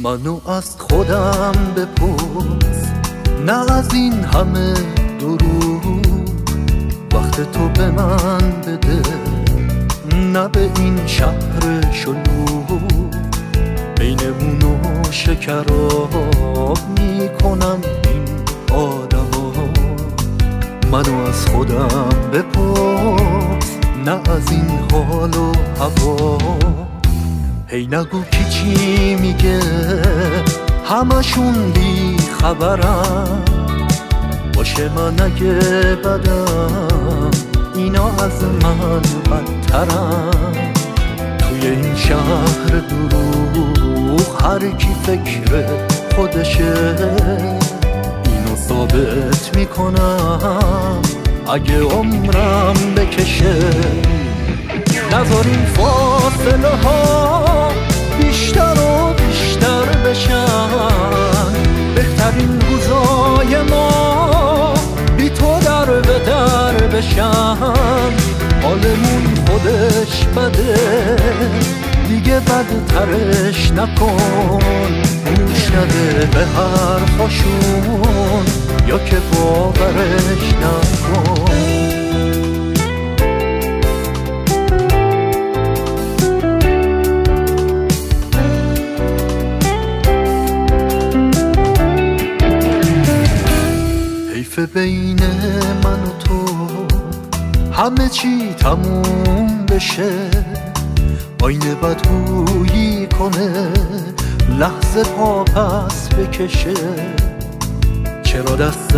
منو از خودم بپرس، نه از این همه دروغ. وقت تو به من بده، نه به این شهر شلوغ. بینمونو شکراب میکنم این آدما. منو از خودم بپرس، نه از این حال و هوا. هی نگو کی چی میگه، همشون بی خبرم. باشه من اگه بدم، اینا از من بدترم. توی این شهر دروغ هر کی فکر خودشه. اینو ثابت میکنم اگه عمرم بکشه. نذاریم فاصله ها بیشتر و بیشتر بشن. بهترین روزای ما بی تو در به در بشن. حالمون خودش بده، دیگه بدترش نکن. گوش نده به حرفاشون، یا که باورش نکن. حیف بین من و تو همه چی تموم بشه. آینه بدگویی کنه، لحظه پا پس بکشه. چرا دست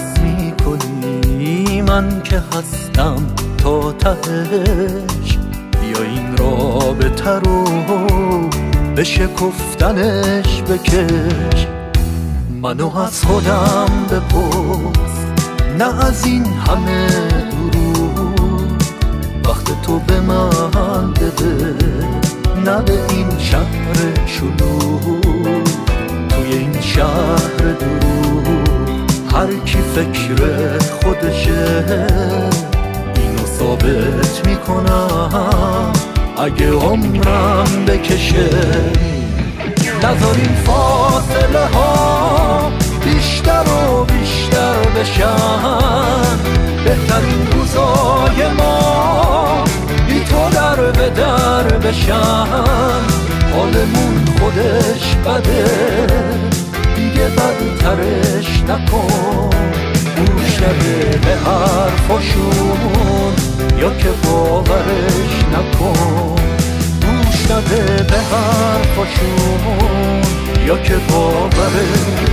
میکنی من که هستم تا تهش؟ بیا این رابطه رو به شکفتنش بکش. منو از خودم بپرس، نه از این همه دروغ. وقت تو به من بده، نه به این شهر شلوغ. توی این شهر دروغ هر کی فکر خودشه. اینو ثابت میکنم اگه عمرم بکشه. نذاریم فاصله ها بیشتر و بیشتر بشن. بهترین روزای ما بی تو در به در بشن. حالمون خودش بده، دیگه بدترش نکن. گوش نده به حرفاشون، یا که باورش نکن. گوش نده به حرفاشون، یا که باورش